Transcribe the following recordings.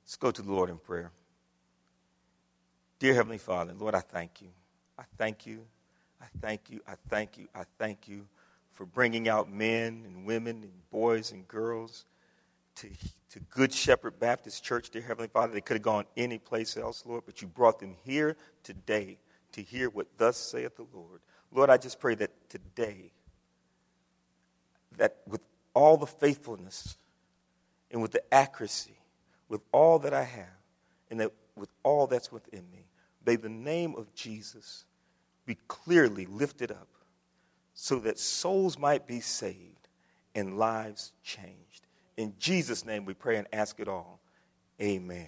Let's go to the Lord in prayer. Dear Heavenly Father, Lord, I thank you. I thank you. I thank you. I thank you. I thank you for bringing out men and women and boys and girls to Good Shepherd Baptist Church, dear Heavenly Father. They could have gone any place else, Lord, but you brought them here today to hear what thus saith the Lord. Lord, I just pray that today, that with all the faithfulness and with the accuracy, with all that I have, and that with all that's within me, may the name of Jesus be clearly lifted up so that souls might be saved and lives changed. In Jesus' name we pray and ask it all. Amen.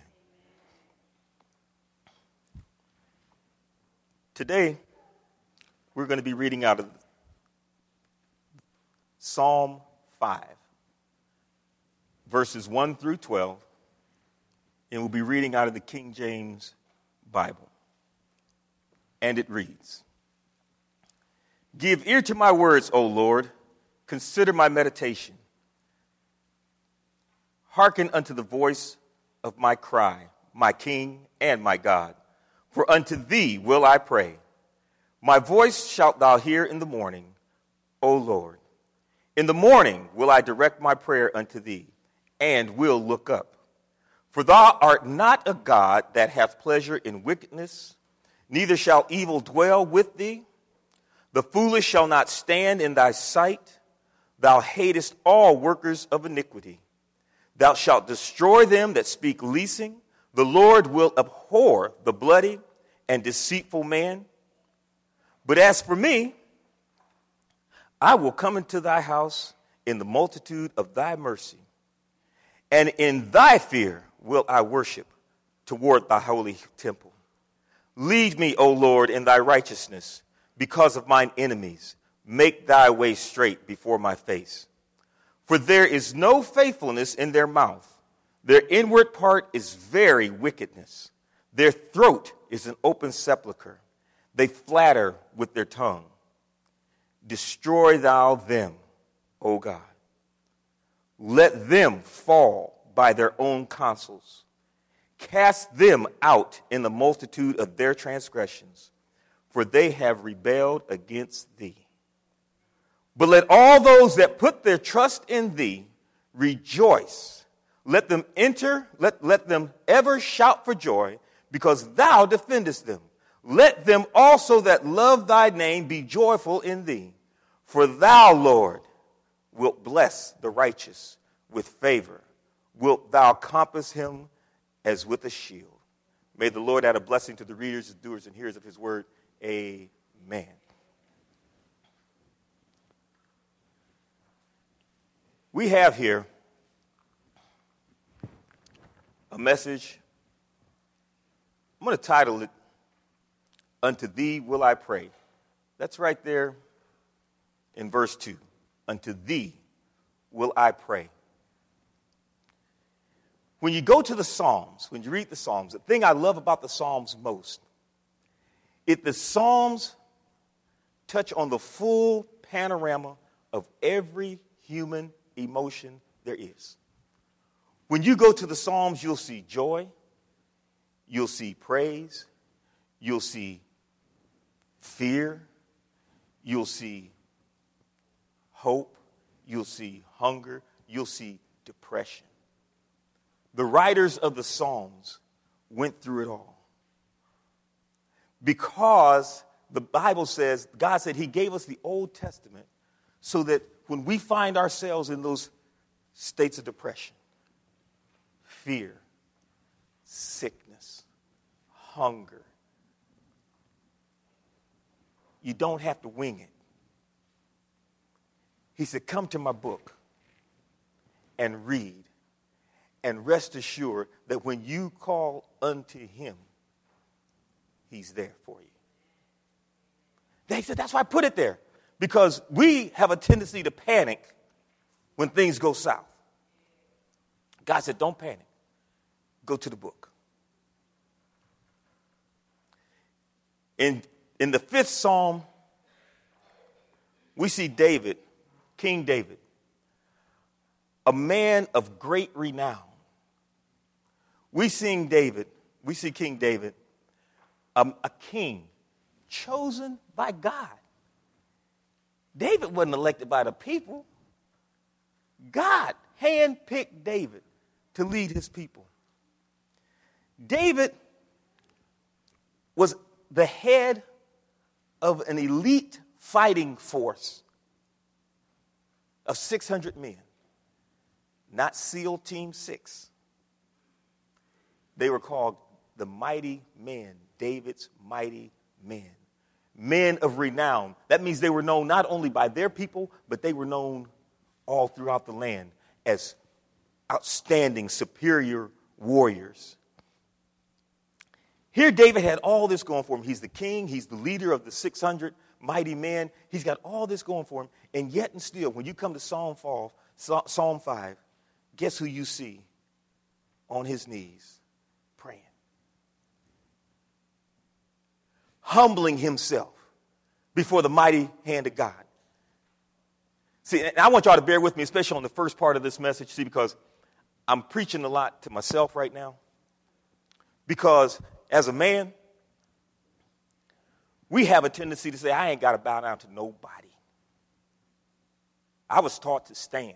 Today, we're going to be reading out of Psalm 5, verses 1 through 12, and we'll be reading out of the King James Bible. And it reads, "Give ear to my words, O Lord. Consider my meditation. Hearken unto the voice of my cry, my King and my God. For unto thee will I pray. My voice shalt thou hear in the morning, O Lord. In the morning will I direct my prayer unto thee, and will look up. For thou art not a God that hath pleasure in wickedness, neither shall evil dwell with thee. The foolish shall not stand in thy sight. Thou hatest all workers of iniquity. Thou shalt destroy them that speak leasing. The Lord will abhor the bloody and deceitful man. But as for me, I will come into thy house in the multitude of thy mercy, and in thy fear will I worship toward thy holy temple. Lead me, O Lord, in thy righteousness, because of mine enemies. Make thy way straight before my face. For there is no faithfulness in their mouth. Their inward part is very wickedness. Their throat is an open sepulchre. They flatter with their tongue. Destroy thou them, O God. Let them fall by their own counsels. Cast them out in the multitude of their transgressions, for they have rebelled against thee. But let all those that put their trust in thee rejoice. Let them ever shout for joy, because thou defendest them. Let them also that love thy name be joyful in thee. For thou, Lord, wilt bless the righteous with favor. Wilt thou compass him as with a shield. May the Lord add a blessing to the readers, the doers, and hearers of his word. Amen. We have here a message. I'm going to title it, Unto Thee Will I Pray. That's right there in verse 2. Unto Thee will I pray. When you go to the Psalms, when you read the Psalms, the thing I love about the Psalms most, the Psalms touch on the full panorama of every human emotion there is. When you go to the Psalms, you'll see joy, you'll see praise, you'll see fear, you'll see hope, you'll see hunger, you'll see depression. The writers of the Psalms went through it all. Because the Bible says, God said he gave us the Old Testament so that when we find ourselves in those states of depression, fear, sickness, hunger, you don't have to wing it. He said, come to my book and read, and rest assured that when you call unto him, he's there for you. They said, that's why I put it there. Because we have a tendency to panic when things go south. God said, don't panic. Go to the book. In the 5th Psalm, we see David, King David, a man of great renown, we see King David, a king chosen by God. David wasn't elected by the people. God handpicked David to lead his people. David was the head of an elite fighting force of 600 men, not SEAL Team 6. They were called the mighty men, David's mighty men. Men of renown. That means they were known not only by their people, but they were known all throughout the land as outstanding, superior warriors. Here David had all this going for him. He's the king. He's the leader of the 600 mighty men. He's got all this going for him. And yet and still, when you come to Psalm 5, guess who you see on his knees praying? Humbling himself before the mighty hand of God. See, and I want y'all to bear with me, especially on the first part of this message, see, because I'm preaching a lot to myself right now. Because as a man, we have a tendency to say, I ain't got to bow down to nobody. I was taught to stand.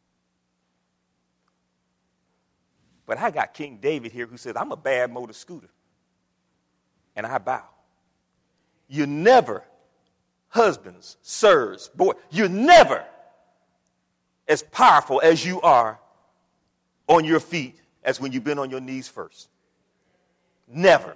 But I got King David here who says, I'm a bad motor scooter. And I bow. You never, husbands, sirs, boys, you're never as powerful as you are on your feet as when you've been on your knees first. Never.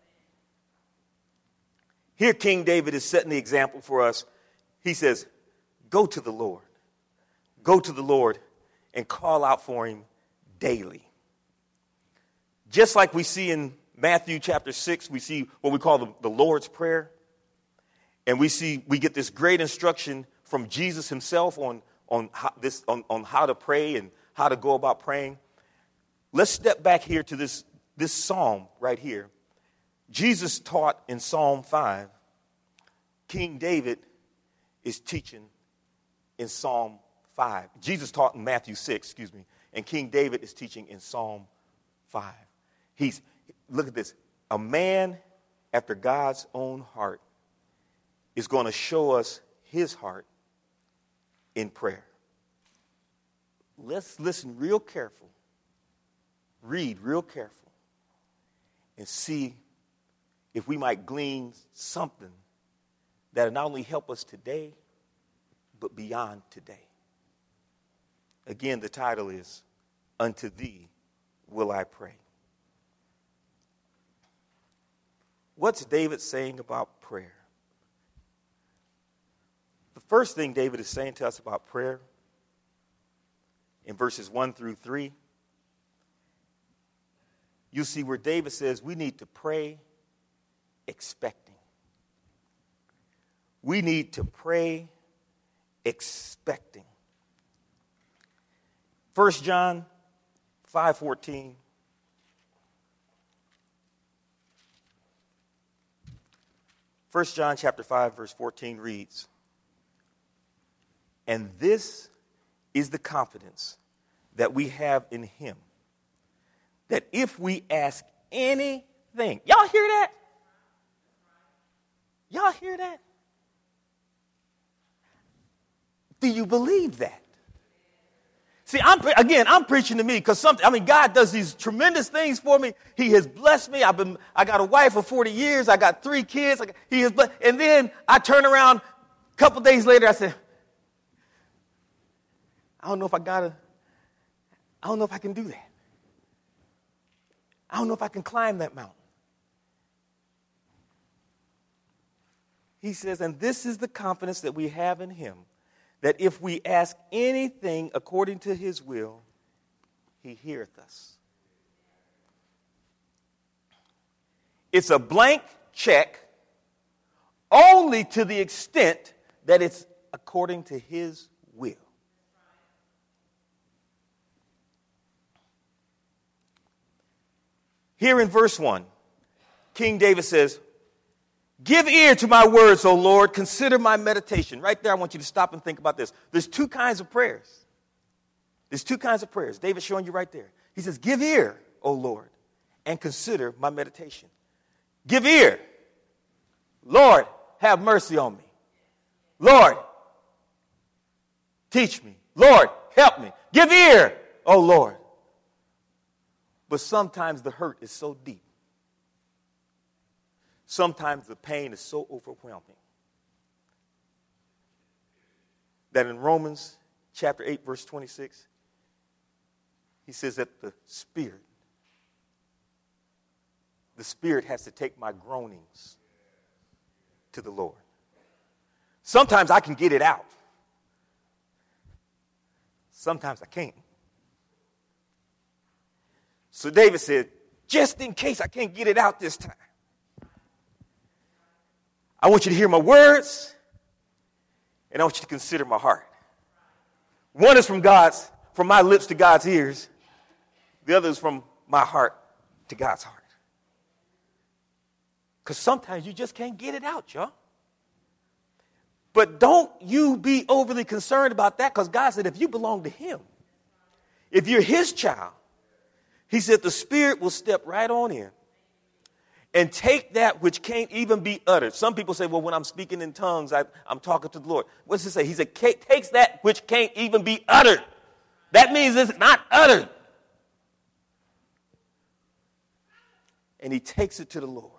Here King David is setting the example for us. He says, go to the Lord. Go to the Lord and call out for him daily. Just like we see in Matthew chapter 6, we see what we call the Lord's Prayer. And we get this great instruction from Jesus himself on how to pray and how to go about praying. Let's step back here to this psalm right here. Jesus taught in Psalm 5. King David is teaching in Psalm 5. Jesus taught in Matthew 6, and King David is teaching in Psalm 5. Look at this. A man after God's own heart is going to show us his heart in prayer. Let's listen real careful, read real careful, and see if we might glean something that will not only help us today, but beyond today. Again, the title is, Unto Thee Will I Pray. What's David saying about prayer? The first thing David is saying to us about prayer in verses 1 through 3, you see where David says we need to pray expecting. We need to pray expecting. 1 John 5:14. 1 John chapter 5, verse 14 reads, and this is the confidence that we have in him, that if we ask anything, y'all hear that? Y'all hear that? Do you believe that? See, I'm preaching to me because God does these tremendous things for me. He has blessed me. I got a wife of 40 years. I got 3 kids. He has blessed, and then I turn around a couple days later. I said, I don't know if I can do that. I don't know if I can climb that mountain. He says, and this is the confidence that we have in him, that if we ask anything according to his will, he heareth us. It's a blank check only to the extent that it's according to his will. Here in verse 1, King David says, give ear to my words, O Lord. Consider my meditation. Right there, I want you to stop and think about this. There's 2 kinds of prayers. There's 2 kinds of prayers. David's showing you right there. He says, give ear, O Lord. and consider my meditation. Give ear. Lord, have mercy on me. Lord, teach me. Lord, help me. Give ear, oh Lord. But sometimes the hurt is so deep. Sometimes the pain is so overwhelming that in Romans chapter 8, verse 26, he says that the Spirit has to take my groanings to the Lord. Sometimes I can get it out. Sometimes I can't. So David said, just in case I can't get it out this time, I want you to hear my words, and I want you to consider my heart. One is from my lips to God's ears. The other is from my heart to God's heart. Because sometimes you just can't get it out, y'all. But don't you be overly concerned about that, because God said if you belong to him, if you're his child, he said the Spirit will step right on in and take that which can't even be uttered. Some people say, well, when I'm speaking in tongues, I'm talking to the Lord. What does it say? He said, takes that which can't even be uttered. That means it's not uttered. And he takes it to the Lord.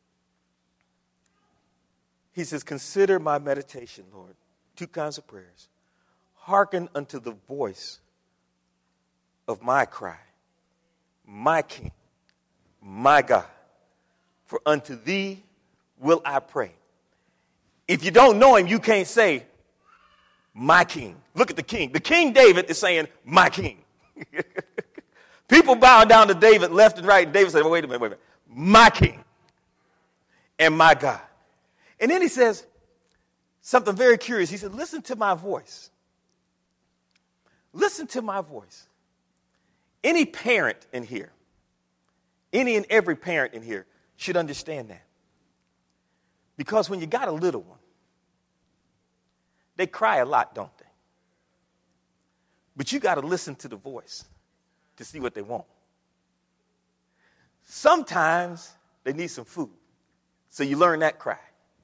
He says, consider my meditation, Lord. Two kinds of prayers. Hearken unto the voice of my cry, my King, my God. For unto thee will I pray. If you don't know him, you can't say, my King. Look at the King. The King David is saying, my King. People bowing down to David left and right. And David said, well, wait a minute. My King and my God. And then he says something very curious. He said, listen to my voice. Listen to my voice. Any parent in here, any and every parent in here should understand that. Because when you got a little one, they cry a lot, don't they? But you got to listen to the voice to see what they want. Sometimes they need some food, so you learn that cry.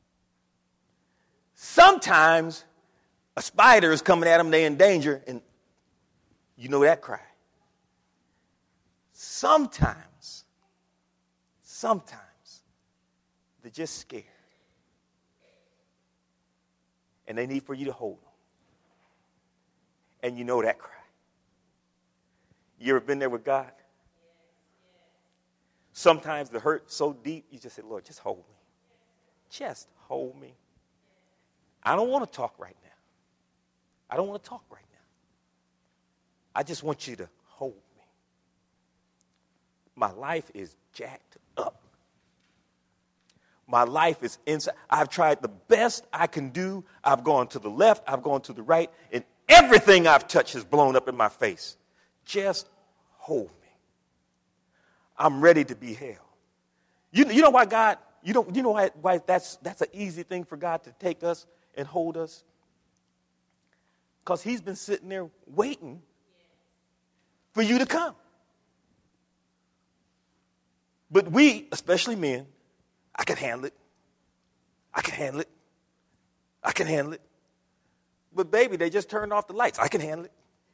Sometimes a spider is coming at them, they're in danger, and you know that cry. Sometimes, they're just scared. And they need for you to hold them. And you know that cry. You ever been there with God? Sometimes the hurt so deep, you just say, Lord, just hold me. Just hold me. I don't want to talk right now. I don't want to talk right now. I just want you to hold me. My life is jacked up. My life is inside. I've tried the best I can do. I've gone to the left. I've gone to the right. And everything I've touched has blown up in my face. Just hold me. I'm ready to be held. You know why God, you know why that's an easy thing for God to take us and hold us? Because he's been sitting there waiting for you to come. But we, especially men, I can handle it. I can handle it. I can handle it. But baby, they just turned off the lights. I can handle it.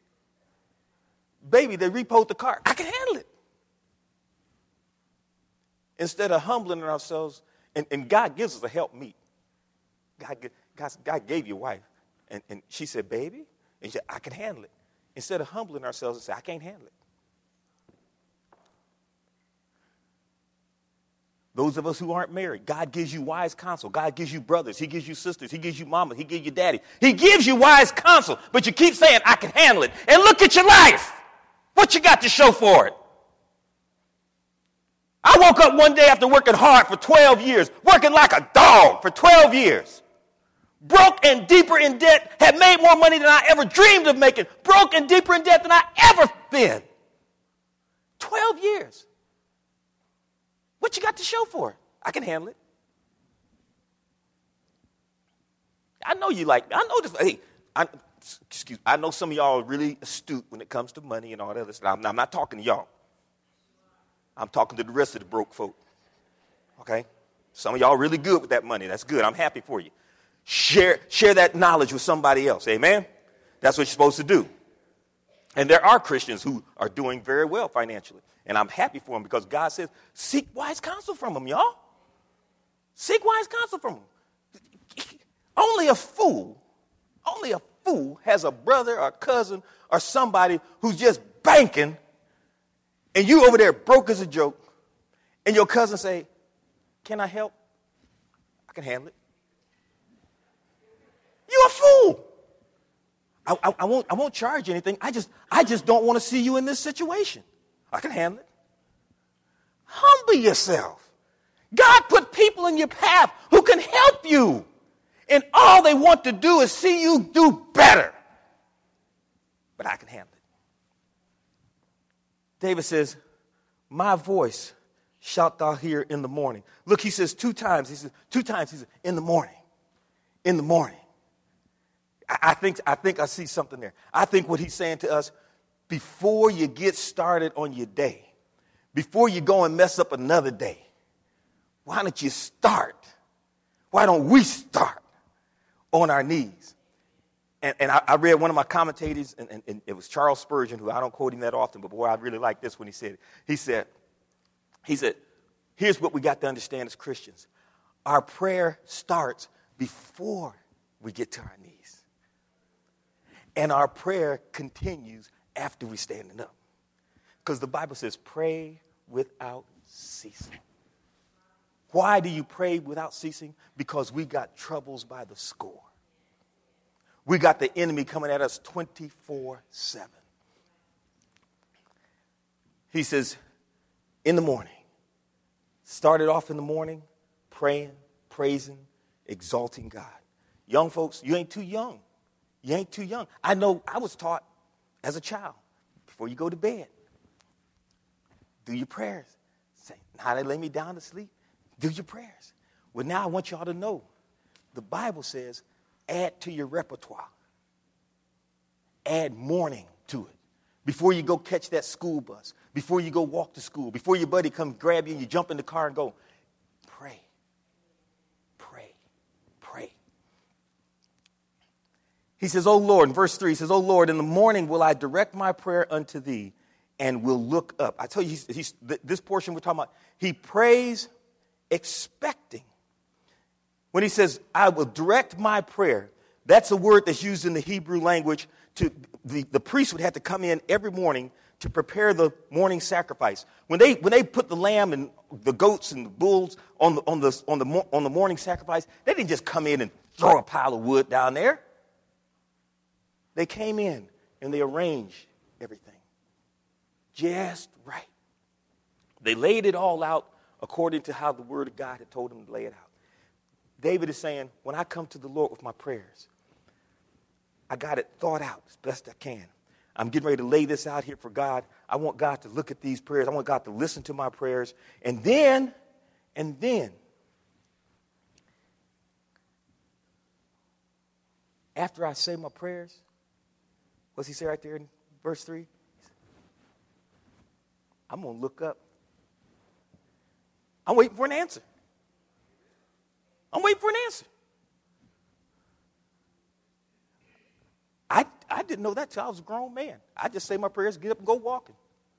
Baby, they repoed the car. I can handle it. Instead of humbling ourselves, and God gives us a help meet. God gave you a wife, and she said, baby, and she said, I can handle it. Instead of humbling ourselves and say, I can't handle it. Those of us who aren't married, God gives you wise counsel. God gives you brothers. He gives you sisters. He gives you mama. He gives you daddy. He gives you wise counsel, but you keep saying, I can handle it. And look at your life. What you got to show for it? I woke up one day after working hard for 12 years, working like a dog for 12 years. Broke and deeper in debt, had made more money than I ever dreamed of making. Broke and deeper in debt than I ever been. 12 years. What you got to show for it? I can handle it. I know you like, I know this. Hey, I know some of y'all are really astute when it comes to money and all that other stuff. I'm not talking to y'all. I'm talking to the rest of the broke folk. Okay? Some of y'all really good with that money. That's good. I'm happy for you. Share that knowledge with somebody else. Amen? That's what you're supposed to do. And there are Christians who are doing very well financially. And I'm happy for them because God says, seek wise counsel from them, y'all. Seek wise counsel from them. Only a fool has a brother or cousin or somebody who's just banking, and you over there broke as a joke, and your cousin say, can I help? I can handle it. You're a fool. I won't charge you anything. I just don't want to see you in this situation. I can handle it. Humble yourself. God put people in your path who can help you. And all they want to do is see you do better. But I can handle it. David says, my voice shalt thou hear in the morning. Look, he says two times. He says, in the morning. In the morning. I think I see something there. I think what he's saying to us, before you get started on your day, before you go and mess up another day, why don't you start? Why don't we start on our knees? And I read one of my commentators, and it was Charles Spurgeon, who I don't quote him that often, but boy, I really like this when he said it. He said, here's what we got to understand as Christians. Our prayer starts before we get to our knees. And our prayer continues after we're standing up. Because the Bible says, pray without ceasing. Why do you pray without ceasing? Because we got troubles by the score. We got the enemy coming at us 24/7. He says, in the morning. Started off in the morning, praying, praising, exalting God. Young folks, you ain't too young. You ain't too young. I know I was taught as a child, before you go to bed, do your prayers. Say, now they lay me down to sleep, do your prayers. Well, now I want y'all to know, the Bible says, add to your repertoire. Add morning to it. Before you go catch that school bus, before you go walk to school, before your buddy comes grab you and you jump in the car and go, pray, pray, pray. He says, oh Lord, in verse 3, he says, oh Lord, in the morning will I direct my prayer unto thee and will look up. I tell you, this portion we're talking about, he prays expecting. When he says, I will direct my prayer, that's a word that's used in the Hebrew language. The priest would have to come in every morning to prepare the morning sacrifice. When they put the lamb and the goats and the bulls on the morning sacrifice, they didn't just come in and throw a pile of wood down there. They came in and they arranged everything just right. They laid it all out according to how the word of God had told them to lay it out. David is saying, when I come to the Lord with my prayers, I got it thought out as best I can. I'm getting ready to lay this out here for God. I want God to look at these prayers. I want God to listen to my prayers. And then, after I say my prayers, what's he say right there in verse 3? I'm going to look up. I'm waiting for an answer. I'm waiting for an answer. I didn't know that till I was a grown man. I just say my prayers, get up and go walking.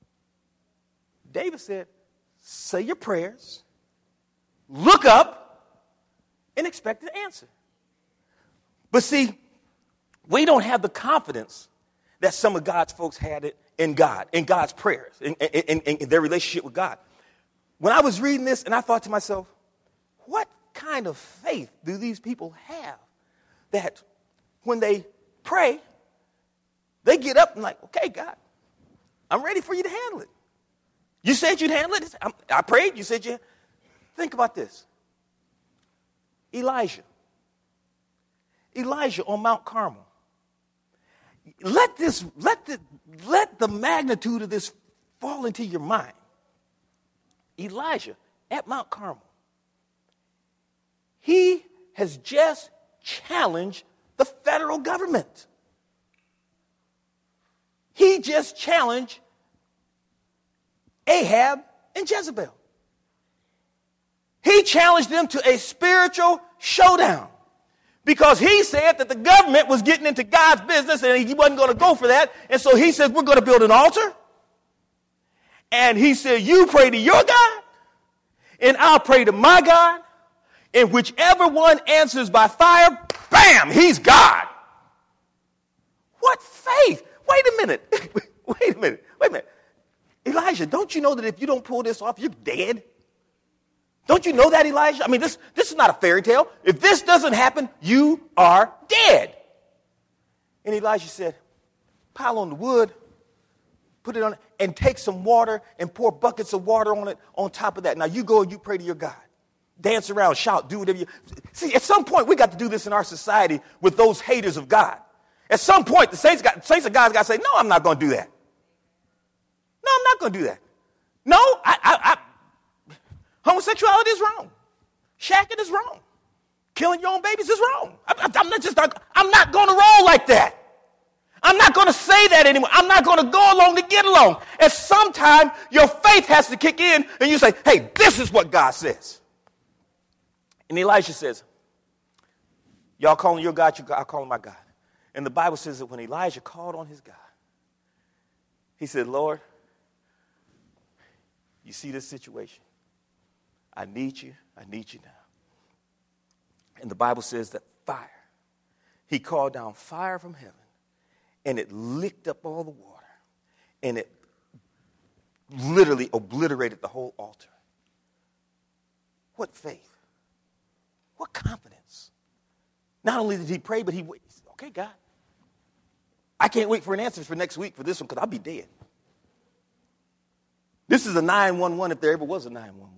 David said, say your prayers, look up, and expect an answer. But see, we don't have the confidence that some of God's folks had it in God, in God's prayers, in their relationship with God. When I was reading this and I thought to myself, what kind of faith do these people have that when they pray, they get up and like, okay, God, I'm ready for you to handle it. You said you'd handle it. I prayed. You said you. Think about this. Elijah on Mount Carmel. Let the magnitude of this fall into your mind. Elijah at Mount Carmel. He has just challenged the federal government. He just challenged Ahab and Jezebel. He challenged them to a spiritual showdown because he said that the government was getting into God's business and he wasn't going to go for that. And so he said, we're going to build an altar. And he said, you pray to your God and I'll pray to my God. And whichever one answers by fire, bam, he's God. What faith? Wait a minute. Elijah, don't you know that if you don't pull this off, you're dead? Don't you know that, Elijah? I mean, this is not a fairy tale. If this doesn't happen, you are dead. And Elijah said, pile on the wood, put it on it, and take some water and pour buckets of water on it on top of that. Now you go and you pray to your God. Dance around, shout, do whatever you... See, at some point, we got to do this in our society with those haters of God. At some point, the saints of God got to say, no, I'm not going to do that. No, I'm not going to do that. No, homosexuality is wrong. Shacking is wrong. Killing your own babies is wrong. I'm not going to roll like that. I'm not going to say that anymore. I'm not going to go along to get along. At some time, your faith has to kick in and you say, hey, this is what God says. And Elisha says, y'all calling your God, I'm calling my God. And the Bible says that when Elijah called on his God, he said, Lord, you see this situation? I need you now. And the Bible says that fire, he called down fire from heaven, and it licked up all the water, and it literally obliterated the whole altar. What faith? What confidence? Not only did he pray, but he said, okay, God, I can't wait for an answer for next week for this one because I'll be dead. This is a 911 if there ever was a 911.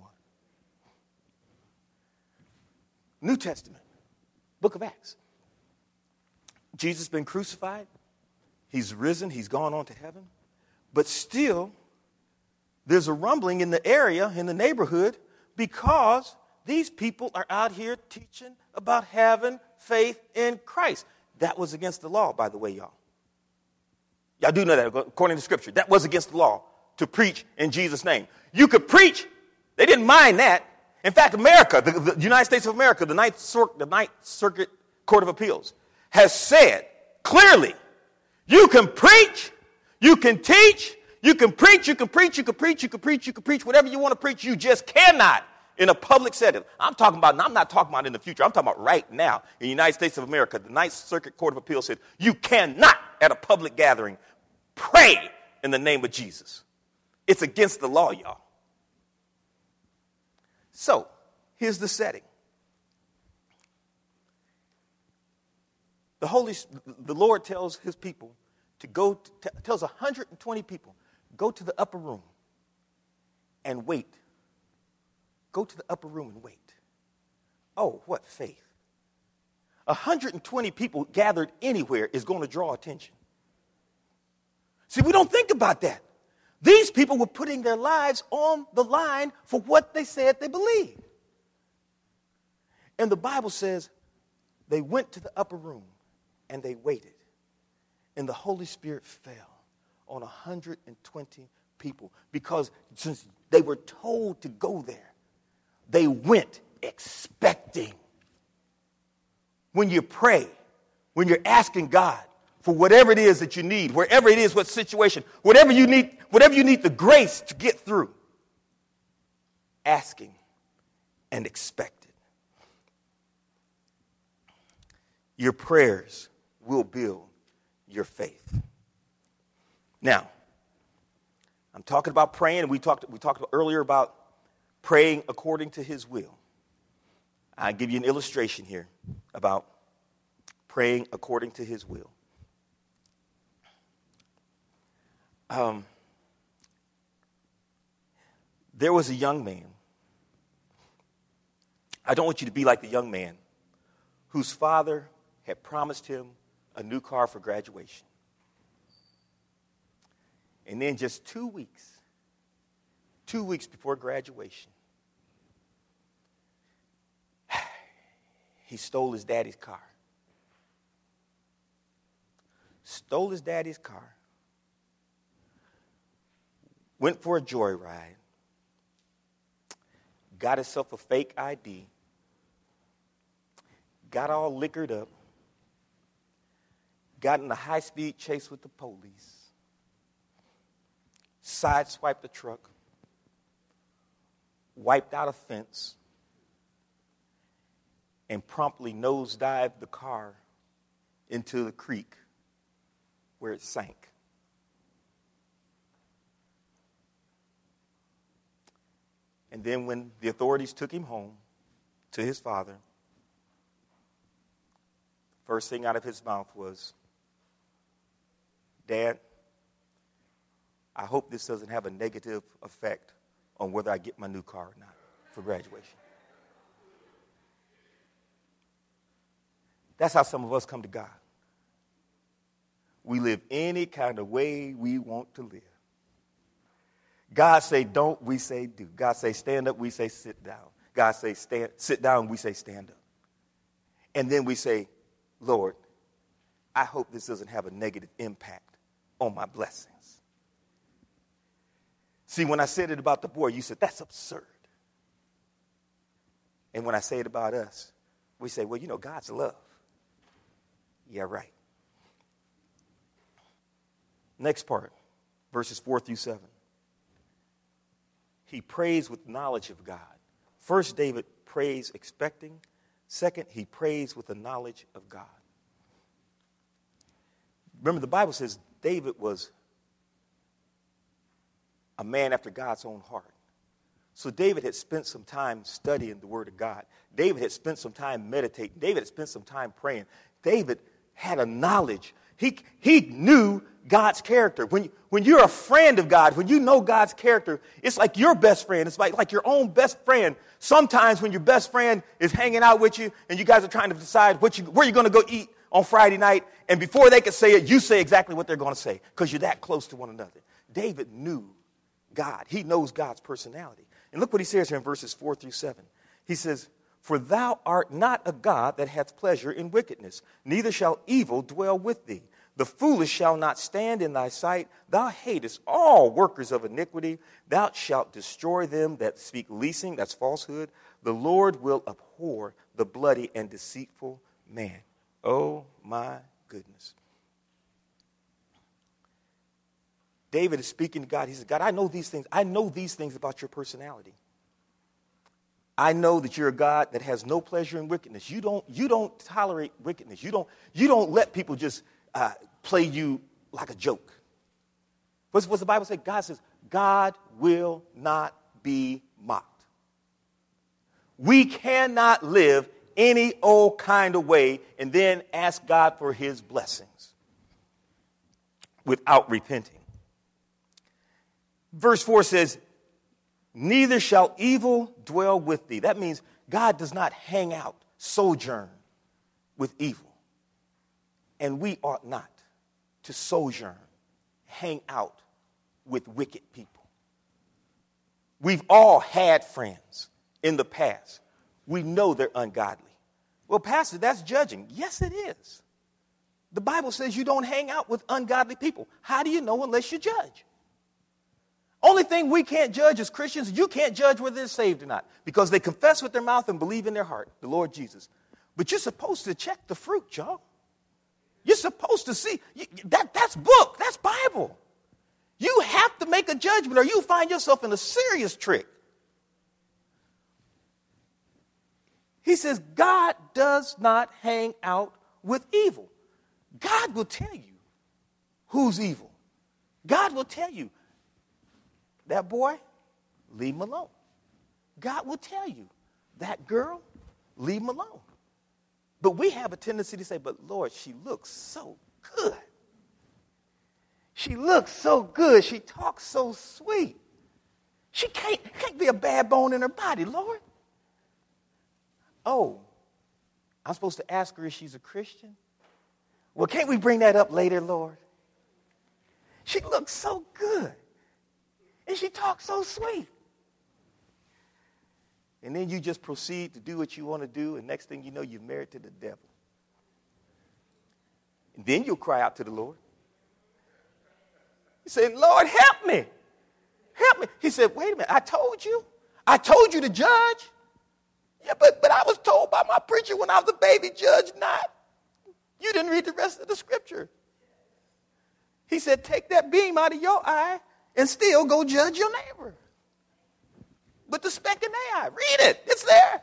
New Testament, book of Acts. Jesus has been crucified. He's risen. He's gone on to heaven. But still, there's a rumbling in the area, in the neighborhood, because these people are out here teaching about having faith in Christ. That was against the law, by the way, y'all. Y'all do know that according to Scripture. That was against the law to preach in Jesus' name. You could preach. They didn't mind that. In fact, America, the United States of America, the Ninth Circuit Court of Appeals, has said clearly, you can preach, you can teach, you can preach, you can preach, you can preach, you can preach, you can preach, whatever you want to preach, you just cannot in a public setting. I'm not talking about in the future. I'm talking about right now in the United States of America. The Ninth Circuit Court of Appeals said you cannot at a public gathering pray in the name of Jesus. It's against the law, y'all. So, here's the setting. The Lord tells his people to go, tells 120 people, go to the upper room and wait. Go to the upper room and wait. Oh, what faith. 120 people gathered anywhere is going to draw attention. See, we don't think about that. These people were putting their lives on the line for what they said they believed. And the Bible says they went to the upper room and they waited. And the Holy Spirit fell on 120 people because since they were told to go there, they went expecting. When you pray, when you're asking God for whatever it is that you need, wherever it is, what situation, whatever you need the grace to get through, asking and expecting. Your prayers will build your faith. Now, I'm talking about praying, and we talked earlier about praying according to his will. I'll give you an illustration here about praying according to his will. There was a young man. I don't want you to be like the young man whose father had promised him a new car for graduation. And then just 2 weeks before graduation, he stole his daddy's car. Stole his daddy's car. Went for a joyride. got himself a fake ID, got all liquored up, got in a high-speed chase with the police, sideswiped the truck, wiped out a fence, and promptly nosedived the car into the creek where it sank. And then when the authorities took him home to his father, first thing out of his mouth was, "Dad, I hope this doesn't have a negative effect on whether I get my new car or not for graduation." That's how some of us come to God. We live any kind of way we want to live. God say don't, we say do. God say stand up, we say sit down. God say sit down, we say stand up. And then we say, Lord, I hope this doesn't have a negative impact on my blessings. See, when I said it about the boy, you said, that's absurd. And when I say it about us, we say, well, God's love. Yeah, right. Next part, verses 4 through 7. He prays with knowledge of God. First, David prays expecting. Second, he prays with the knowledge of God. Remember, the Bible says David was a man after God's own heart. So David had spent some time studying the Word of God. David had spent some time meditating. David had spent some time praying. David had a knowledge. He knew God's character. When you're a friend of God, when you know God's character, it's like your best friend. It's like your own best friend. Sometimes when your best friend is hanging out with you and you guys are trying to decide where you're going to go eat on Friday night, and before they can say it, you say exactly what they're going to say because you're that close to one another. David knew God. He knows God's personality. And look what he says here in verses 4 through 7. He says, "For thou art not a God that hath pleasure in wickedness, neither shall evil dwell with thee. The foolish shall not stand in thy sight. Thou hatest all workers of iniquity. Thou shalt destroy them that speak leasing," that's falsehood. "The Lord will abhor the bloody and deceitful man." Oh, my goodness. David is speaking to God. He says, God, I know these things. I know these things about your personality. I know that you're a God that has no pleasure in wickedness. You don't tolerate wickedness. You don't let people just play you like a joke. What's the Bible say? God says, God will not be mocked. We cannot live any old kind of way and then ask God for his blessings without repenting. Verse 4 says, "Neither shall evil dwell with thee." That means God does not hang out, sojourn with evil. And we ought not to sojourn, hang out with wicked people. We've all had friends in the past. We know they're ungodly. Well, Pastor, that's judging. Yes, it is. The Bible says you don't hang out with ungodly people. How do you know unless you judge? Only thing we can't judge as Christians, you can't judge whether they're saved or not, because they confess with their mouth and believe in their heart the Lord Jesus. But you're supposed to check the fruit, y'all. You're supposed to see. That's book. That's Bible. You have to make a judgment or you find yourself in a serious trick. He says God does not hang out with evil. God will tell you who's evil. God will tell you, that boy, leave him alone. God will tell you, that girl, leave him alone. But we have a tendency to say, but Lord, she looks so good. She looks so good. She talks so sweet. She can't be a bad bone in her body, Lord. Oh, I'm supposed to ask her if she's a Christian? Well, can't we bring that up later, Lord? She looks so good. And she talks so sweet. And then you just proceed to do what you want to do, and next thing you know, you're married to the devil. And then you'll cry out to the Lord. You say, Lord, help me. Help me. He said, wait a minute, I told you. I told you to judge. Yeah, but I was told by my preacher when I was a baby, judge not. You didn't read the rest of the scripture. He said, take that beam out of your eye and still go judge your neighbor. But the speck in their eye, read it. It's there.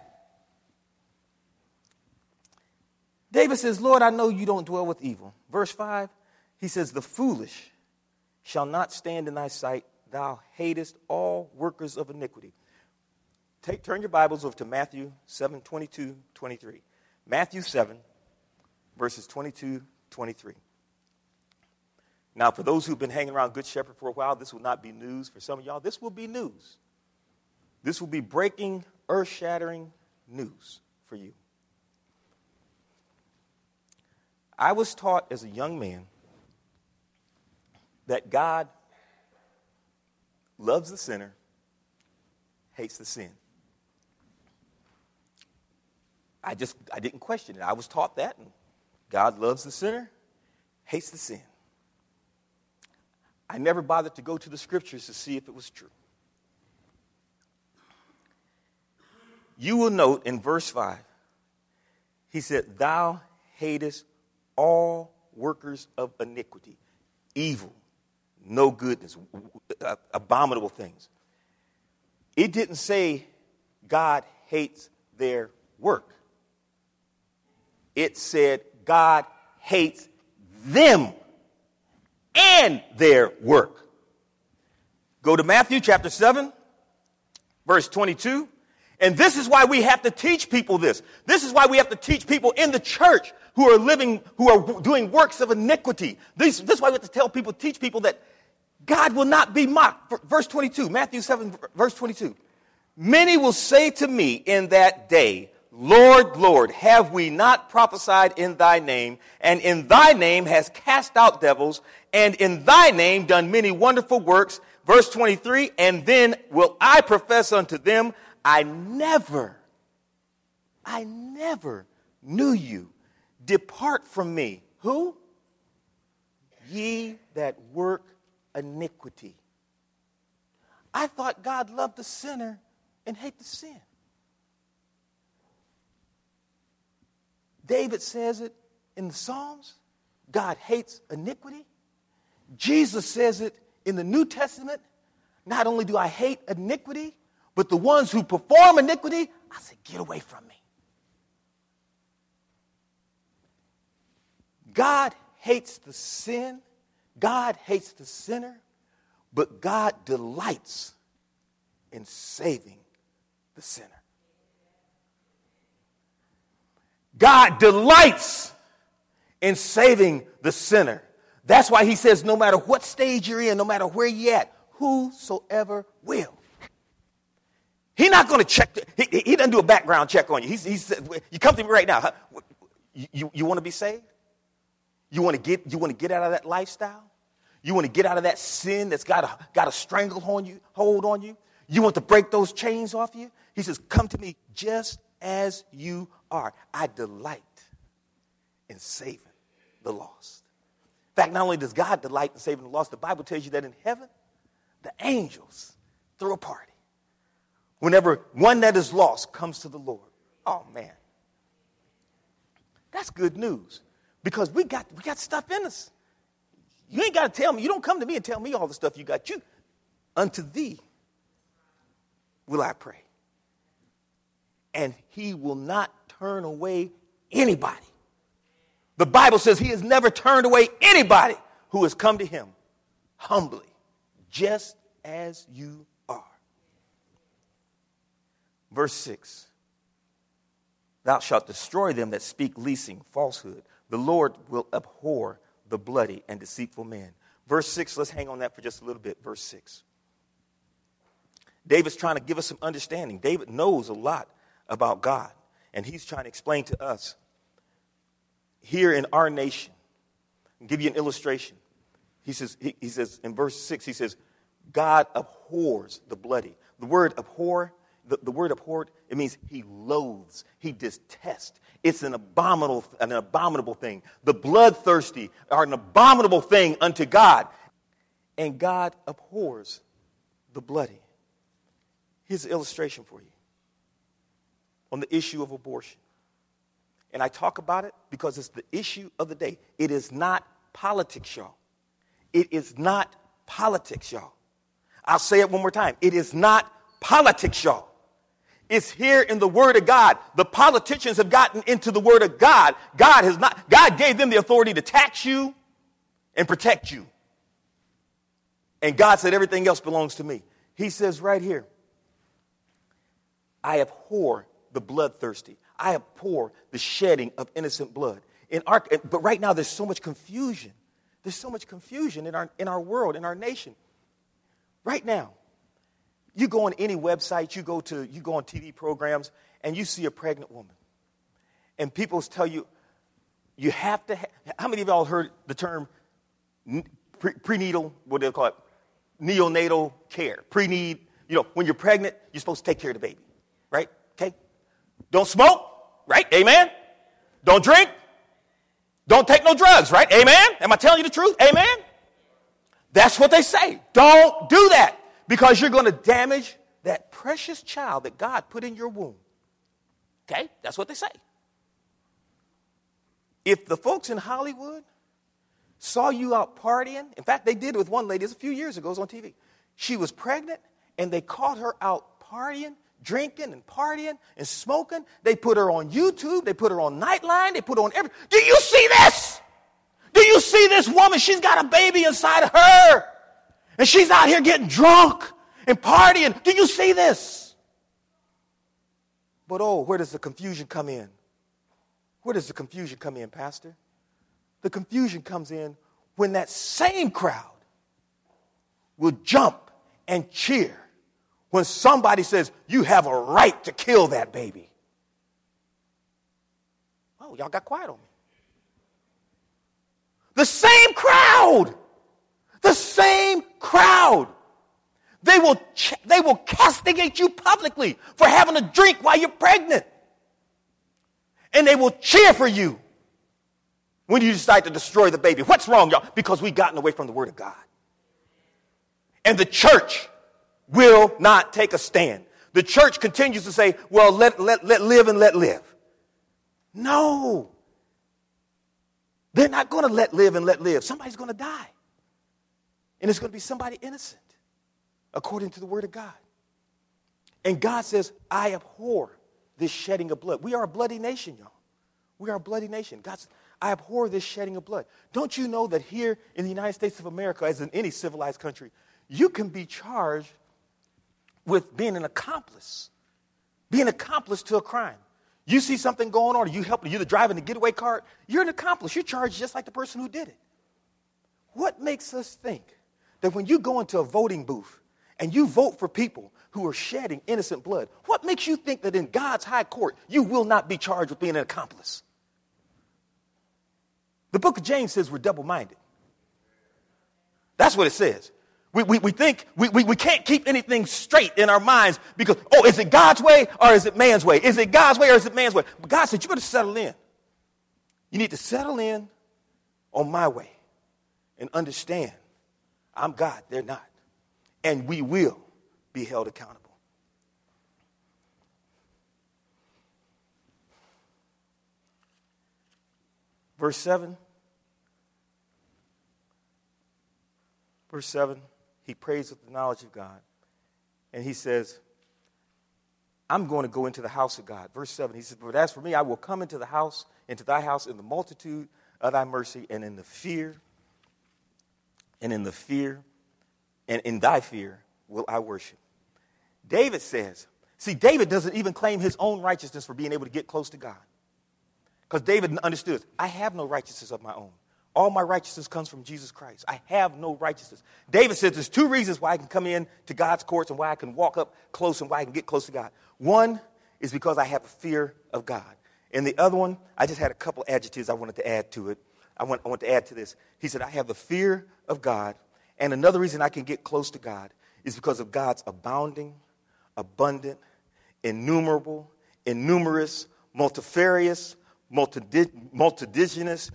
David says, Lord, I know you don't dwell with evil. Verse 5, he says, the foolish shall not stand in thy sight. Thou hatest all workers of iniquity. Turn your Bibles over to Matthew 7, 22, 23. Matthew 7, verses 22, 23. Now, for those who've been hanging around Good Shepherd for a while, this will not be news. For some of y'all, this will be news. This will be breaking, earth-shattering news for you. I was taught as a young man that God loves the sinner, hates the sin. I didn't question it. I was taught that. And God loves the sinner, hates the sin. I never bothered to go to the scriptures to see if it was true. You will note in verse 5, he said, thou hatest all workers of iniquity, evil, no goodness, abominable things. It didn't say God hates their work. It said God hates them and their work. Go to Matthew chapter 7, verse 22. And this is why we have to teach people this. This is why we have to teach people in the church who are doing works of iniquity. This is why we have to teach people that God will not be mocked. Verse 22, Matthew 7, verse 22. Many will say to me in that day, Lord, Lord, have we not prophesied in thy name, and in thy name has cast out devils, and in thy name done many wonderful works? Verse 23, and then will I profess unto them, I never knew you. Depart from me. Who? Ye that work iniquity. I thought God loved the sinner and hate the sin. David says it in the Psalms. God hates iniquity. Jesus says it in the New Testament. Not only do I hate iniquity, but the ones who perform iniquity, I say, get away from me. God hates the sin. God hates the sinner. But God delights in saving the sinner. God delights in saving the sinner. That's why he says no matter what stage you're in, no matter where you're at, whosoever will. He's not going to check. He doesn't do a background check on you. He said, you come to me right now. You want to be saved? You want to get out of that lifestyle? You want to get out of that sin that's got a hold on you? You want to break those chains off you? He says, come to me just as you are. I delight in saving the lost. In fact, not only does God delight in saving the lost, the Bible tells you that in heaven, the angels throw a party whenever one that is lost comes to the Lord. Oh, man. That's good news because we got stuff in us. You ain't got to tell me. You don't come to me and tell me all the stuff you got. Unto thee will I pray. And he will not turn away anybody. The Bible says he has never turned away anybody who has come to him humbly, just as you are. Verse 6. Thou shalt destroy them that speak leasing, falsehood. The Lord will abhor the bloody and deceitful man. Verse 6, let's hang on that for just a little bit. Verse 6. David's trying to give us some understanding. David knows a lot about God, and he's trying to explain to us here in our nation. I'll give you an illustration. He says in verse 6, he says, God abhors the bloody. The word abhor, the word abhorred, it means he loathes, he detests. It's an abominable thing. The bloodthirsty are an abominable thing unto God. And God abhors the bloody. Here's an illustration for you on the issue of abortion. And I talk about it because it's the issue of the day. It is not politics, y'all. It is not politics, y'all. I'll say it one more time. It is not politics, y'all. It's here in the Word of God. The politicians have gotten into the Word of God. God gave them the authority to tax you and protect you. And God said everything else belongs to me. He says right here, I abhor the bloodthirsty. I abhor the shedding of innocent blood. But right now there's so much confusion. There's so much confusion in our world, in our nation. Right now, you go on any website, you go on TV programs, and you see a pregnant woman. And people tell you, you have to how many of y'all heard the term prenatal, what do they call it? Neonatal care. When you're pregnant, you're supposed to take care of the baby, right? Okay? Don't smoke, right? Amen? Don't drink. Don't take no drugs, right? Amen? Am I telling you the truth? Amen? That's what they say. Don't do that because you're going to damage that precious child that God put in your womb. Okay? That's what they say. If the folks in Hollywood saw you out partying, in fact, they did with one lady, a few years ago, it was on TV. She was pregnant, and they caught her out partying, drinking and partying and smoking. They put her on YouTube. They put her on Nightline. They put her on everything. Do you see this? Do you see this woman? She's got a baby inside of her, and she's out here getting drunk and partying. Do you see this? But where does the confusion come in? Where does the confusion come in, Pastor? The confusion comes in when that same crowd will jump and cheer when somebody says, you have a right to kill that baby. Oh, y'all got quiet on me. The same crowd. They will castigate you publicly for having a drink while you're pregnant. And they will cheer for you when you decide to destroy the baby. What's wrong, y'all? Because we've gotten away from the Word of God. And the church will not take a stand. The church continues to say, well, let live and let live. No. They're not going to let live and let live. Somebody's going to die. And it's going to be somebody innocent, according to the Word of God. And God says, I abhor this shedding of blood. We are a bloody nation, y'all. We are a bloody nation. God says, I abhor this shedding of blood. Don't you know that here in the United States of America, as in any civilized country, you can be charged with being an accomplice to a crime. You see something going on, or you're driving the getaway car, you're an accomplice. You're charged just like the person who did it. What makes us think that when you go into a voting booth and you vote for people who are shedding innocent blood, what makes you think that in God's high court you will not be charged with being an accomplice? The book of James says we're double-minded. That's what it says. We think we can't keep anything straight in our minds because, is it God's way or is it man's way? Is it God's way or is it man's way? But God said, you better settle in. You need to settle in on my way and understand I'm God, they're not. And we will be held accountable. Verse 7. He prays with the knowledge of God. And he says, I'm going to go into the house of God. Verse 7, he says, but as for me, I will come into thy house, in the multitude of thy mercy, and in thy fear will I worship. David says, David doesn't even claim his own righteousness for being able to get close to God. Because David understood, I have no righteousness of my own. All my righteousness comes from Jesus Christ. I have no righteousness. David says there's two reasons why I can come in to God's courts and why I can walk up close and why I can get close to God. One is because I have a fear of God. And the other one, I just had a couple adjectives I wanted to add to it. I want to add to this. He said, I have the fear of God. And another reason I can get close to God is because of God's abounding, abundant, innumerable, innumerous, multifarious, multidigenous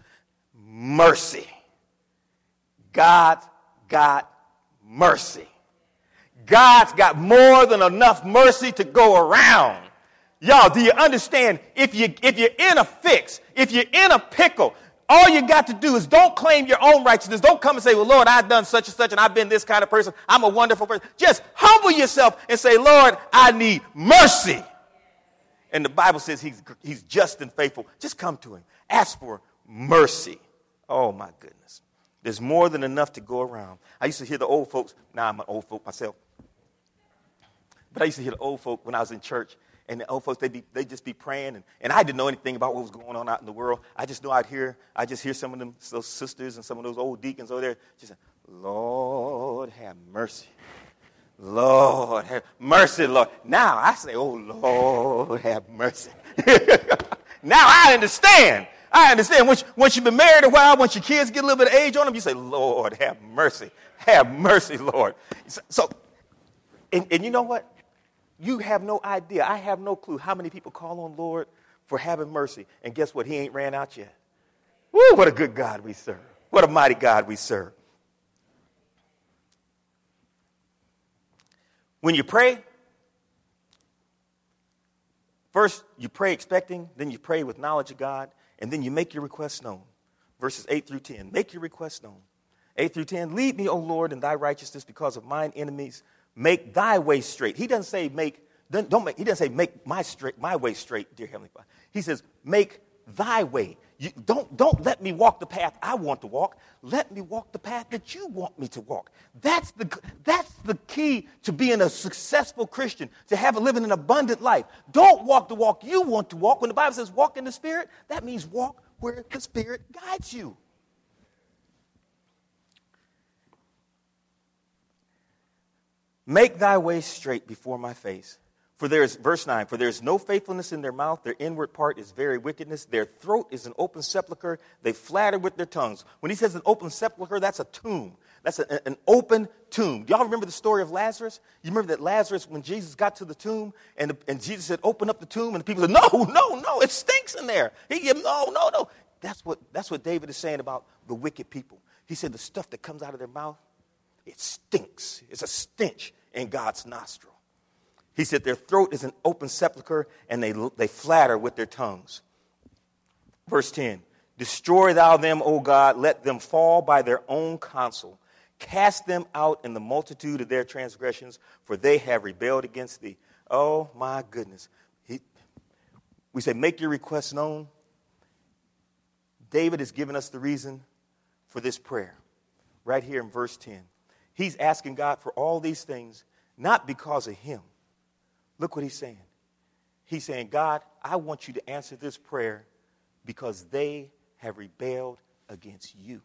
mercy. God got mercy. God's got more than enough mercy to go around. Y'all, do you understand? If you're in a fix, if you're in a pickle, all you got to do is don't claim your own righteousness. Don't come and say, well, Lord, I've done such and such, and I've been this kind of person. I'm a wonderful person. Just humble yourself and say, Lord, I need mercy. And the Bible says he's just and faithful. Just come to him. Ask for mercy. Oh, my goodness. There's more than enough to go around. I used to hear the old folks. Now I'm an old folk myself. But I used to hear the old folk when I was in church. And the old folks, they'd just be praying. And I didn't know anything about what was going on out in the world. I just know I just hear some of them, those sisters and some of those old deacons over there just saying, Lord, have mercy. Lord, have mercy, Lord. Now I say, oh, Lord, have mercy. Now I understand. Once you've been married a while, once your kids get a little bit of age on them, you say, Lord, have mercy. Have mercy, Lord. So, and you know what? You have no idea. I have no clue how many people call on Lord for having mercy. And guess what? He ain't ran out yet. Woo, what a good God we serve. What a mighty God we serve. When you pray, first you pray expecting, then you pray with knowledge of God, and then you make your requests known. Verses 8 through 10. Make your requests known. 8 through 10. Lead me, O Lord, in thy righteousness because of mine enemies. Make thy way straight. He doesn't say he doesn't say make my way straight, dear Heavenly Father. He says make thy way. Don't let me walk the path I want to walk. Let me walk the path that you want me to walk. That's the key to being a successful Christian, to living an abundant life. Don't walk the walk you want to walk. When the Bible says walk in the Spirit, that means walk where the Spirit guides you. Make thy way straight before my face. Verse 9, for there is no faithfulness in their mouth. Their inward part is very wickedness. Their throat is an open sepulchre. They flatter with their tongues. When he says an open sepulchre, that's a tomb. That's an open tomb. Do y'all remember the story of Lazarus? You remember that Lazarus, when Jesus got to the tomb, and Jesus said, open up the tomb, and the people said, no, it stinks in there. No. That's what David is saying about the wicked people. He said the stuff that comes out of their mouth, it stinks. It's a stench in God's nostril. He said their throat is an open sepulchre, and they flatter with their tongues. Verse 10, destroy thou them, O God, let them fall by their own counsel. Cast them out in the multitude of their transgressions, for they have rebelled against thee. Oh, my goodness. We say, make your requests known. David has given us the reason for this prayer right here in verse 10. He's asking God for all these things, not because of him. Look what he's saying. He's saying, God, I want you to answer this prayer because they have rebelled against you.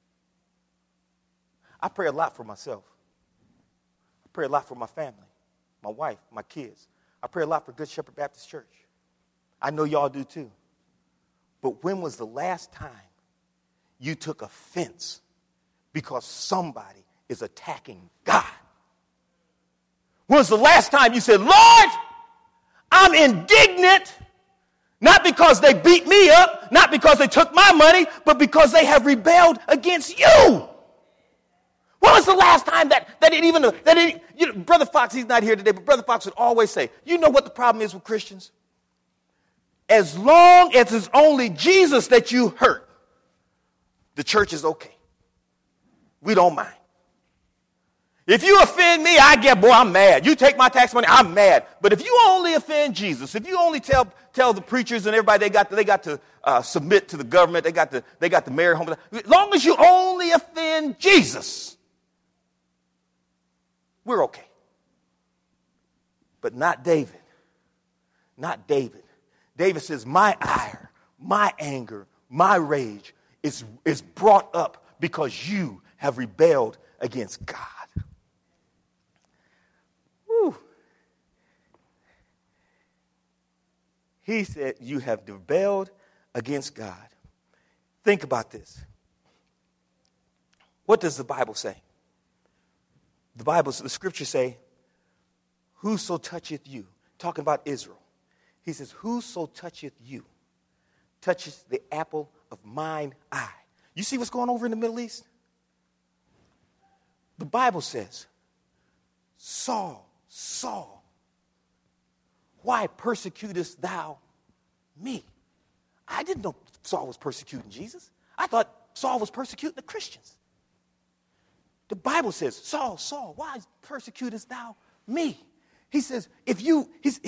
I pray a lot for myself. I pray a lot for my family, my wife, my kids. I pray a lot for Good Shepherd Baptist Church. I know y'all do too. But when was the last time you took offense because somebody is attacking God? When was the last time you said, Lord, I'm indignant, not because they beat me up, not because they took my money, but because they have rebelled against you? When was the last time Brother Fox, he's not here today, but Brother Fox would always say, you know what the problem is with Christians? As long as it's only Jesus that you hurt, the church is okay. We don't mind. If you offend me, I'm mad. You take my tax money, I'm mad. But if you only offend Jesus, if you only tell the preachers and everybody they got to submit to the government, they got to marry home. As long as you only offend Jesus, we're okay. But not David. Not David. David says, my ire, my anger, my rage is brought up because you have rebelled against God. Whew. He said, you have rebelled against God. Think about this. What does the Bible say? The scriptures say, whoso toucheth you, talking about Israel. He says, whoso toucheth you, touches the apple of mine eye. You see what's going over in the Middle East? The Bible says, Saul, Saul, why persecutest thou me? I didn't know Saul was persecuting Jesus. I thought Saul was persecuting the Christians. The Bible says, Saul, Saul, why persecutest thou me? He says, if you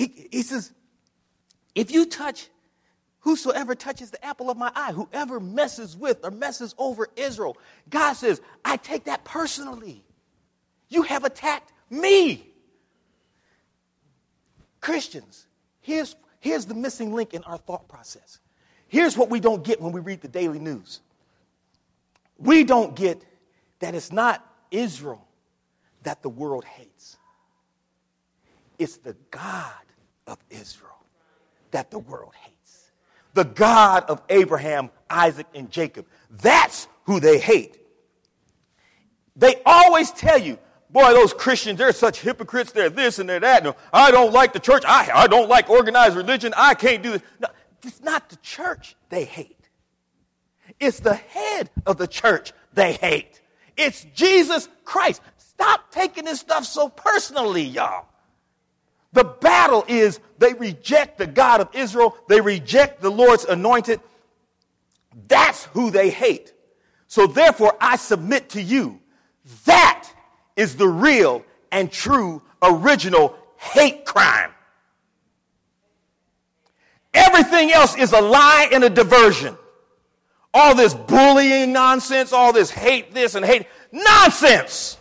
touch, whosoever touches the apple of my eye, whoever messes with or messes over Israel, God says, I take that personally. You have attacked me. Christians, here's the missing link in our thought process. Here's what we don't get when we read the daily news. We don't get that it's not Israel that the world hates. It's the God of Israel that the world hates. The God of Abraham, Isaac, and Jacob. That's who they hate. They always tell you, boy, those Christians, they're such hypocrites. They're this and they're that. No, I don't like the church. I don't like organized religion. I can't do this. No, it's not the church they hate. It's the head of the church they hate. It's Jesus Christ. Stop taking this stuff so personally, y'all. The battle is they reject the God of Israel. They reject the Lord's anointed. That's who they hate. So therefore, I submit to you. That is the real and true original hate crime. Everything else is a lie and a diversion. All this bullying nonsense, all this hate this and hate nonsense.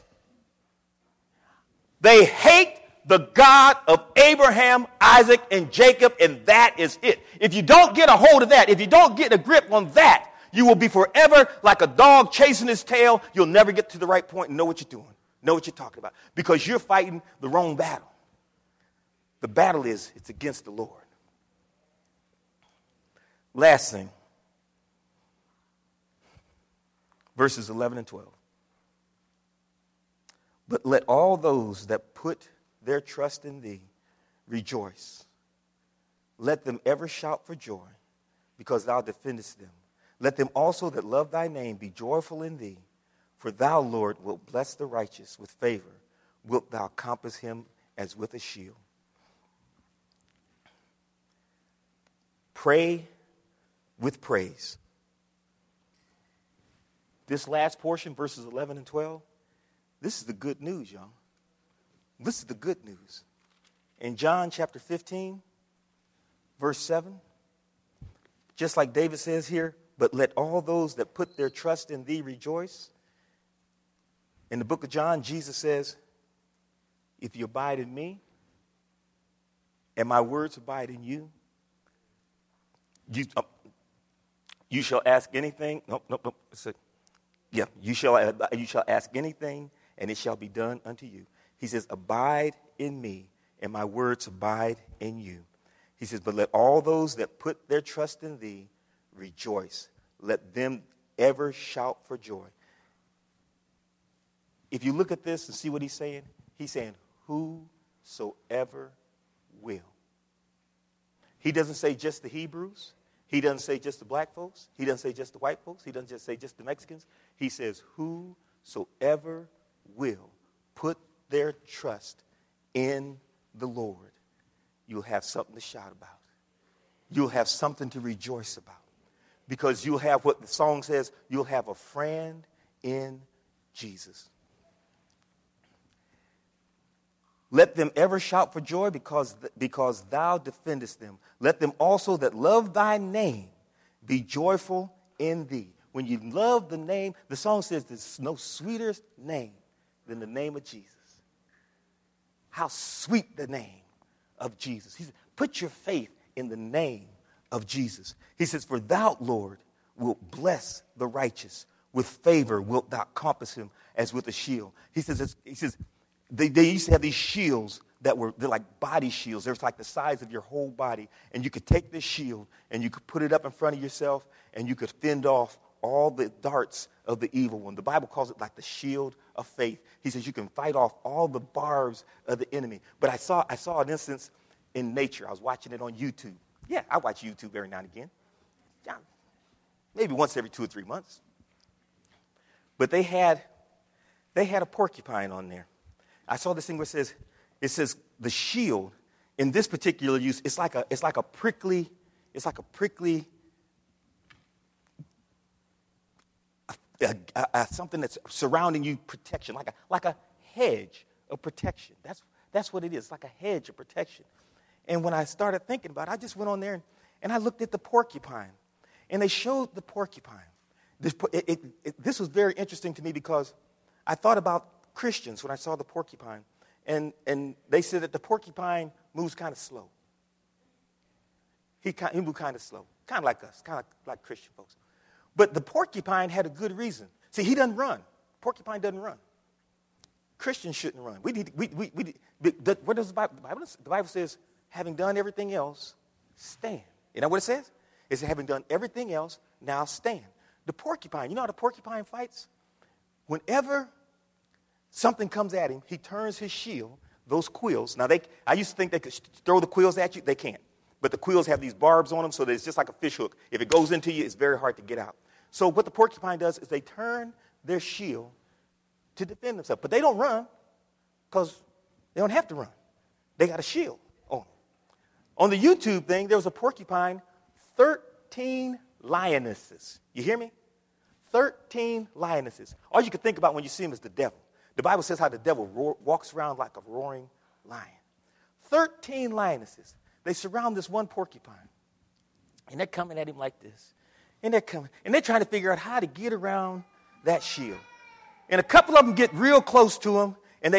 They hate the God of Abraham, Isaac, and Jacob, and that is it. If you don't get a hold of that, if you don't get a grip on that, you will be forever like a dog chasing his tail. You'll never get to the right point and know what you're doing, know what you're talking about, because you're fighting the wrong battle. The battle is, it's against the Lord. Last thing, verses 11 and 12. But let all those that put their trust in thee rejoice. Let them ever shout for joy, because thou defendest them. Let them also that love thy name be joyful in thee, for thou, Lord, wilt bless the righteous with favor. Wilt thou compass him as with a shield. Pray with praise. This last portion, verses 11 and 12, this is the good news, y'all. This is the good news. In John chapter 15, verse 7, just like David says here, but let all those that put their trust in thee rejoice. In the book of John, Jesus says, if you abide in me and my words abide in you, you shall ask anything. Nope. You shall ask anything, and it shall be done unto you. He says, abide in me, and my words abide in you. He says, but let all those that put their trust in thee rejoice. Let them ever shout for joy. If you look at this and see what he's saying whosoever will. He doesn't say just the Hebrews. He doesn't say just the black folks. He doesn't say just the white folks. He doesn't just say just the Mexicans. He says, whosoever will put their trust in the Lord, you'll have something to shout about. You'll have something to rejoice about. Because you'll have what the song says, you'll have a friend in Jesus. Let them ever shout for joy because thou defendest them. Let them also that love thy name be joyful in thee. When you love the name, the song says there's no sweeter name than the name of Jesus. How sweet the name of Jesus. He said, put your faith in the name of Jesus. He says, for thou, Lord, wilt bless the righteous. With favor wilt thou compass him as with a shield. He says, they used to have these shields they're like body shields. They're like the size of your whole body. And you could take this shield and you could put it up in front of yourself and you could fend off all the darts of the evil one. The Bible calls it like the shield of faith. He says you can fight off all the barbs of the enemy. But I saw an instance in nature. I was watching it on YouTube. Yeah, I watch YouTube every now and again. Maybe once every 2 or 3 months. But they had a porcupine on there. I saw this thing where it says the shield in this particular use, it's like a prickly something that's surrounding you, protection, like a hedge of protection. That's what it is, like a hedge of protection. And when I started thinking about it, I just went on there and I looked at the porcupine. And they showed the porcupine. This was very interesting to me because I thought about Christians when I saw the porcupine. And they said that the porcupine moves kind of slow. He moved kind of slow, kind of like us, kind of like Christian folks. But the porcupine had a good reason. See, he doesn't run. Porcupine doesn't run. Christians shouldn't run. What does the Bible? The Bible says, having done everything else, stand. You know what it says? It says, having done everything else, now stand. The porcupine, you know how the porcupine fights? Whenever something comes at him, he turns his shield, those quills. Now, I used to think they could throw the quills at you. They can't. But the quills have these barbs on them, so that it's just like a fish hook. If it goes into you, it's very hard to get out. So what the porcupine does is they turn their shield to defend themselves. But they don't run because they don't have to run. They got a shield on them. On the YouTube thing, there was a porcupine, 13 lionesses. You hear me? 13 lionesses. All you can think about when you see him is the devil. The Bible says how the devil walks around like a roaring lion. 13 lionesses. They surround this one porcupine. And they're coming at him like this. And they're trying to figure out how to get around that shield. And a couple of them get real close to him. And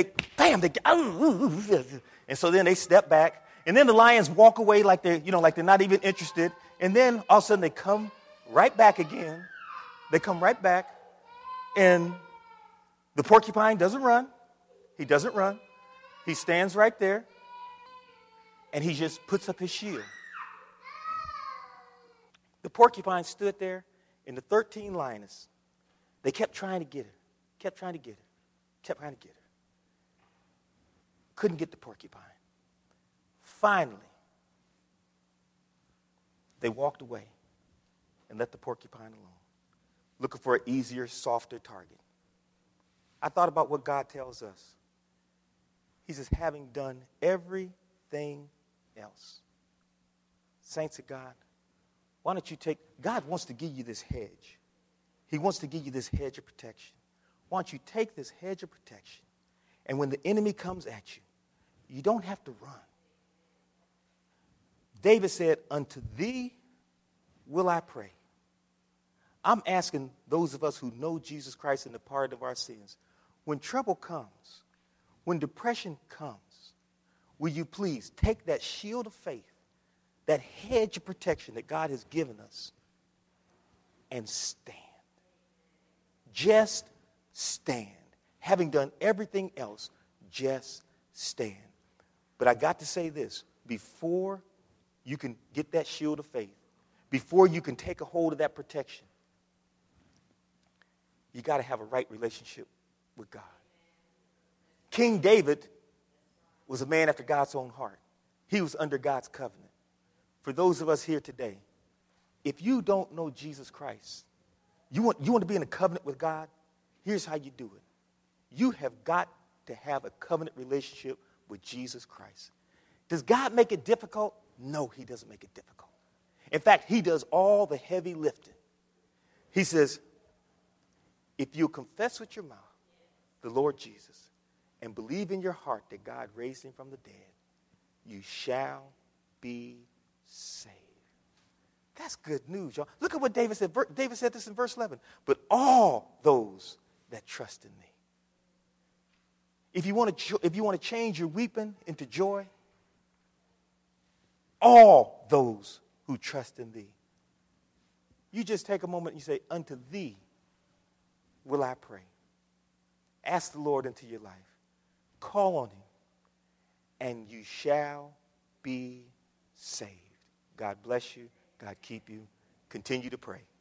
and so then they step back. And then the lions walk away like they're not even interested. And then all of a sudden they come right back again. They come right back. And the porcupine doesn't run. He doesn't run. He stands right there. And he just puts up his shield. The porcupine stood there, and the 13 lioness, they kept trying to get her. Kept trying to get her. Couldn't get the porcupine. Finally, they walked away and let the porcupine alone, looking for an easier, softer target. I thought about what God tells us. He says, having done everything else. Saints of God, why don't you God wants to give you this hedge. He wants to give you this hedge of protection. Why don't you take this hedge of protection, and when the enemy comes at you, you don't have to run. David said, unto thee will I pray. I'm asking those of us who know Jesus Christ and the pardon of our sins, when trouble comes, when depression comes, will you please take that shield of faith, that hedge of protection that God has given us, and stand. Just stand. Having done everything else, just stand. But I got to say this, before you can get that shield of faith, before you can take a hold of that protection, you got to have a right relationship with God. King David was a man after God's own heart. He was under God's covenant. For those of us here today, if you don't know Jesus Christ, you want to be in a covenant with God, here's how you do it. You have got to have a covenant relationship with Jesus Christ. Does God make it difficult? No, he doesn't make it difficult. In fact, he does all the heavy lifting. He says, if you confess with your mouth the Lord Jesus and believe in your heart that God raised him from the dead, you shall be saved. That's good news, y'all. Look at what David said. David said this in verse 11. But all those that trust in me. If you want to change your weeping into joy, all those who trust in thee. You just take a moment and you say, unto thee will I pray. Ask the Lord into your life. Call on him, and you shall be saved. God bless you. God keep you. Continue to pray.